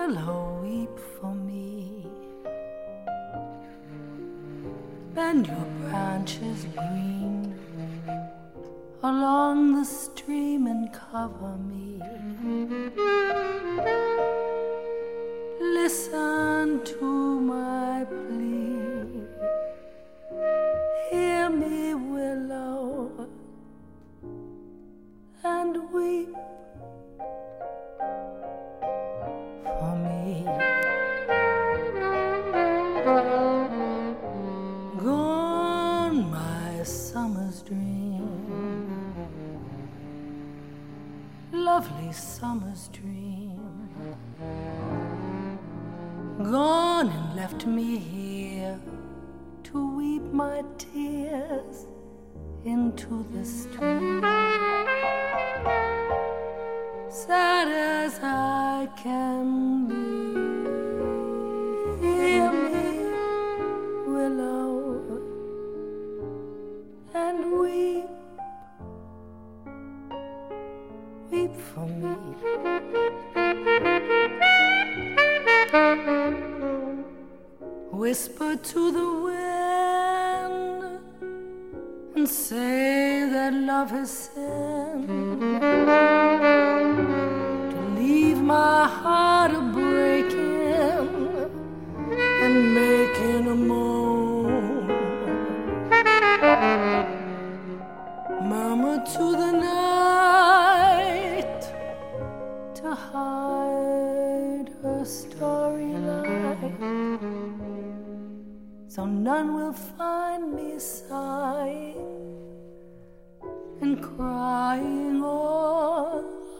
willow, weep for me. Bend your branches green along the stream and cover me. Listen to my plea. Hear me, willow, and weep for me. Gone my summer's dream, lovely summer's dream. Gone and left me here to weep my tears into the stream. Sad as I can be, hear me, willow, and weep, weep for me. Whisper to the wind and say that love has sinned, to leave my heart a-breaking and making a moan. Murmur to the night to hide her starry light, so none will find me sighing and crying all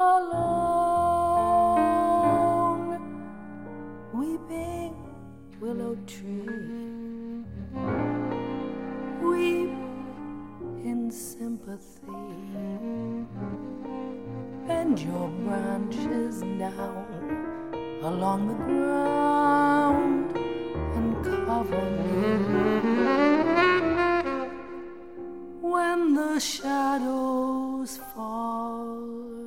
alone. Weeping willow tree, weep in sympathy. Bend your branches down along the ground and cover me. When the shadows fall,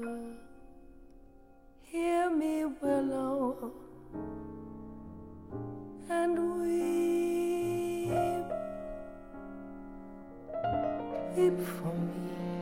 hear me, willow, and weep, weep for me.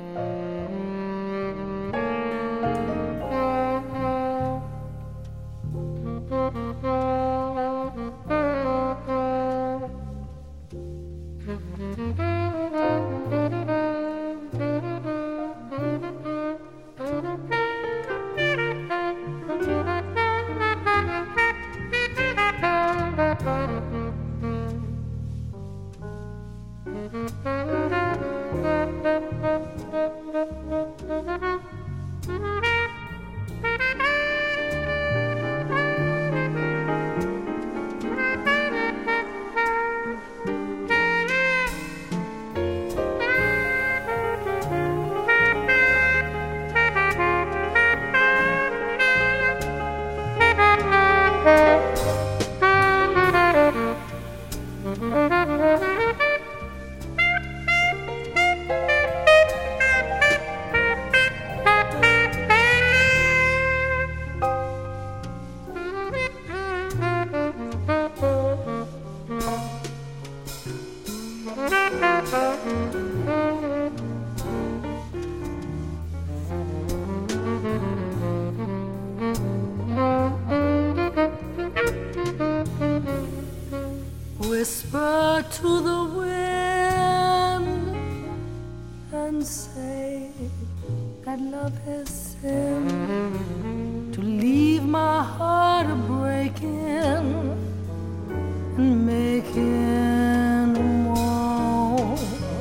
Whisper to the wind and say that love has sinned, to leave my heart a-breaking and making a moan.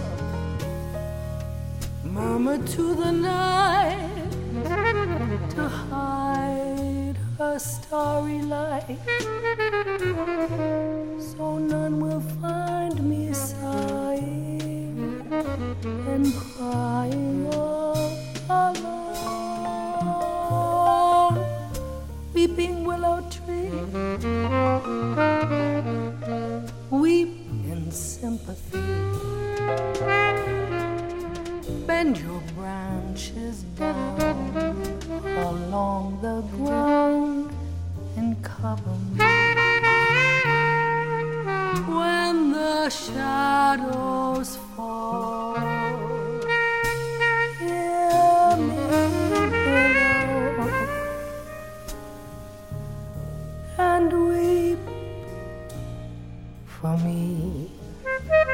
Murmur to the night to hide her starry light, so none will find me sighing and crying all alone. Weeping willow tree, weep in sympathy. Bend your branches down along the ground and cover me. When the shadows fall, hear me below and weep for me.